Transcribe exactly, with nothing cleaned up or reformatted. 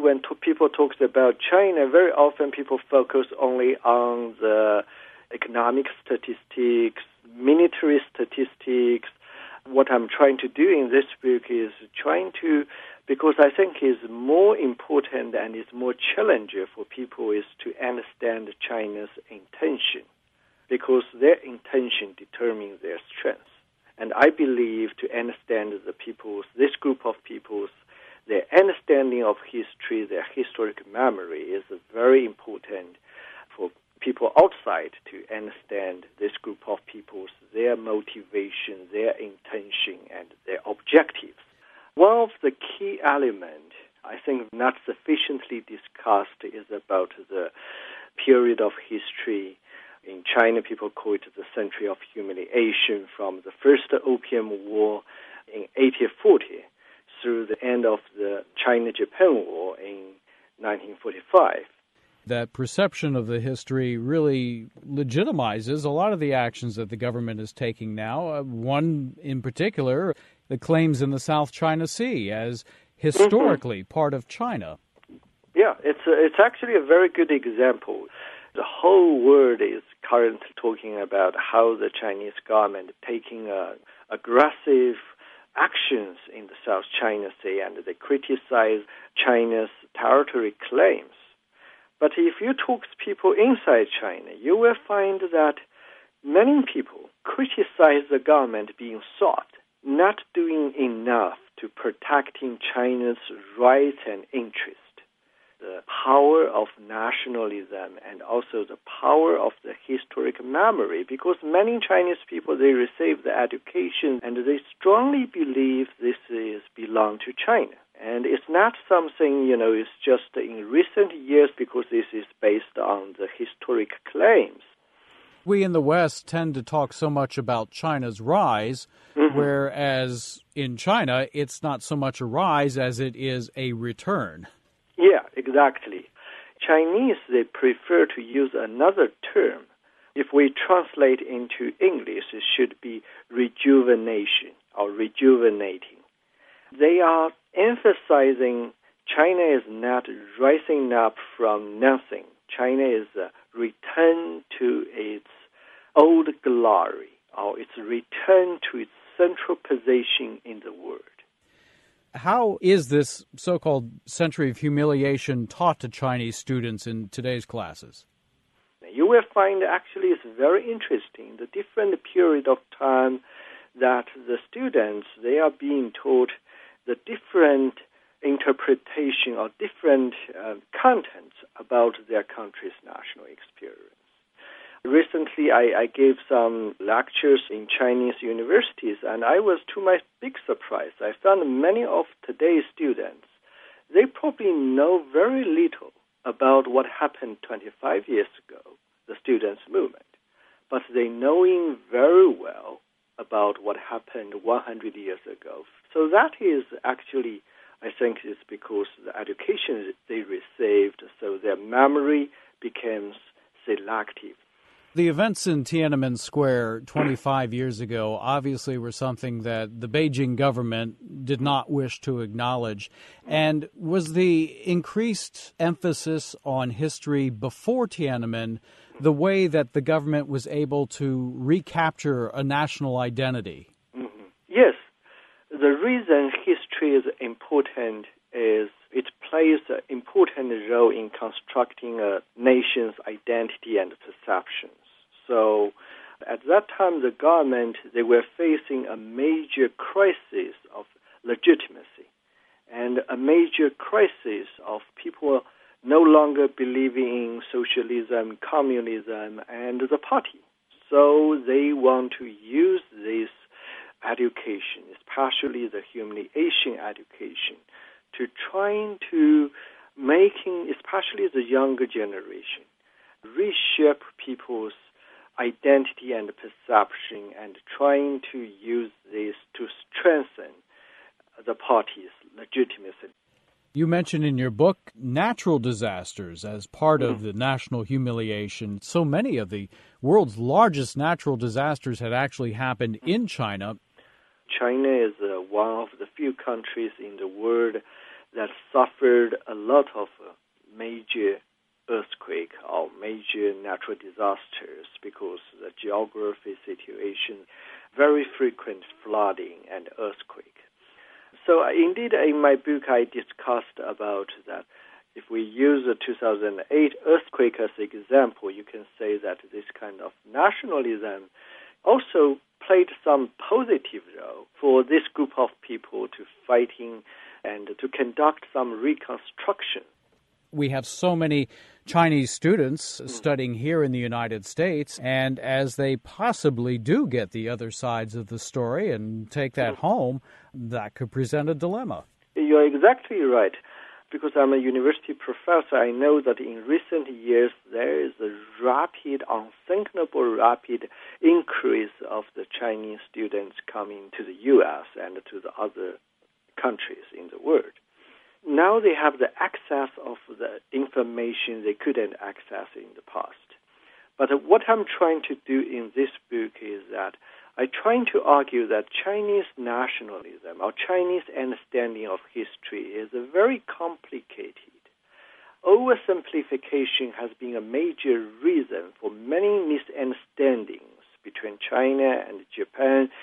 When t- people talk about China, very often people focus only on the economic statistics, military statistics. What I'm trying to do in this book is trying to, because I think is more important and is more challenging for people is to understand China's intention, because their intention determines their strength. And I believe to understand the people's, this group of people's, their understanding of history, their historic memory is very important for people outside to understand this group of people's, their motivation, their intention, and their objectives. One of the key elements, I think not sufficiently discussed, is about the period of history. In China, people call it the century of humiliation, from the First Opium War in eighteen forty through the end of the China-Japan War in nineteen forty-five. That perception of the history really legitimizes a lot of the actions that the government is taking now. Uh, one in particular, the claims in the South China Sea as historically mm-hmm. part of China. Yeah, it's a, it's actually a very good example. The whole world is currently talking about how the Chinese government taking uh, aggressive actions in the South China Sea, and they criticize China's territory claims. But if you talk to people inside China, you will find that many people criticize the government being soft, not doing enough to protecting China's rights and interests, the power of nationalism, and also the power of the historic memory, because many Chinese people, they receive the education and they strongly believe this is belong to China. And it's not something, you know, it's just in recent years because this is based on the historic claims. We in the West tend to talk so much about China's rise, mm-hmm. whereas in China, it's not so much a rise as it is a return. Yeah, exactly. Chinese, they prefer to use another term. If we translate into English, it should be rejuvenation or rejuvenating. They are emphasizing China is not rising up from nothing. China is a return to its old glory, or its return to its central position in the world. How is this so-called century of humiliation taught to Chinese students in today's classes? You will find actually it's very interesting, the different period of time that the students, they are being taught the different interpretation or different uh, contents about their country's national experience. Recently, I, I gave some lectures in Chinese universities, and I was, to my big surprise, I found many of today's students, they probably know very little about what happened twenty-five years ago, the students' movement, but they knowing very well about what happened one hundred years ago. So that is actually, I think, is because the education they received, so their memory becomes selective. The events in Tiananmen Square twenty-five years ago obviously were something that the Beijing government did not wish to acknowledge. And was the increased emphasis on history before Tiananmen the way that the government was able to recapture a national identity? Mm-hmm. Yes. The reason history is important is it plays an important role in constructing a nation's identity and perceptions. So at that time, the government, they were facing a major crisis of legitimacy and a major crisis of people no longer believing in socialism, communism, and the party. So they want to use this education, especially the humiliation education, to trying to making, especially the younger generation, reshape people's identity and perception and trying to use this to strengthen the party's legitimacy. You mentioned in your book natural disasters as part mm. of the national humiliation. So many of the world's largest natural disasters had actually happened in China. China is uh, one of the few countries in the world that suffered a lot of major earthquake or major natural disasters because the geography situation, very frequent flooding and earthquake. So indeed, in my book, I discussed about that. If we use the two thousand eight earthquake as an example, you can say that this kind of nationalism also played some positive role for this group of people to fighting and to conduct some reconstruction. We have so many Chinese students mm. studying here in the United States, and as they possibly do get the other sides of the story and take that mm. home, that could present a dilemma. You're exactly right. Because I'm a university professor, I know that in recent years there is a rapid, unthinkable rapid increase of the Chinese students coming to the U S and to the other countries in the world. Now they have the access of the information they couldn't access in the past. But what I'm trying to do in this book is that I'm trying to argue that Chinese nationalism or Chinese understanding of history is a very complicated. Oversimplification has been a major reason for many misunderstandings between China and Japan,